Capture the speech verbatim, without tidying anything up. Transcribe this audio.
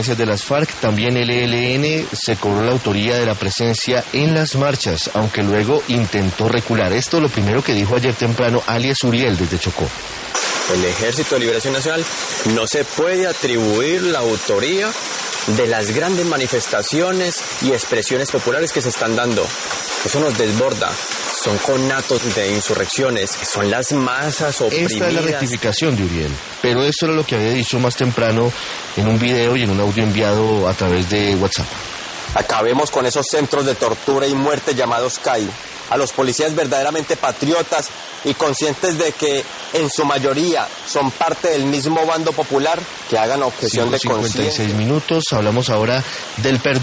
disidencias de las FARC, también el E L N se cobró la autoría de la presencia en las marchas, aunque luego intentó recular. Esto lo primero que dijo ayer temprano alias Uriel desde Chocó. El Ejército de Liberación Nacional no se puede atribuir la autoría de las grandes manifestaciones y expresiones populares que se están dando. Eso nos desborda. Son conatos de insurrecciones, son las masas oprimidas. Esta es la rectificación de Uriel, pero eso era lo que había dicho más temprano en un video y en un audio enviado a través de WhatsApp. Acabemos con esos centros de tortura y muerte llamados C A I. A los policías verdaderamente patriotas y conscientes de que en su mayoría son parte del mismo bando popular, que hagan objeción de conciencia. cincuenta y seis minutos, hablamos ahora del perdón.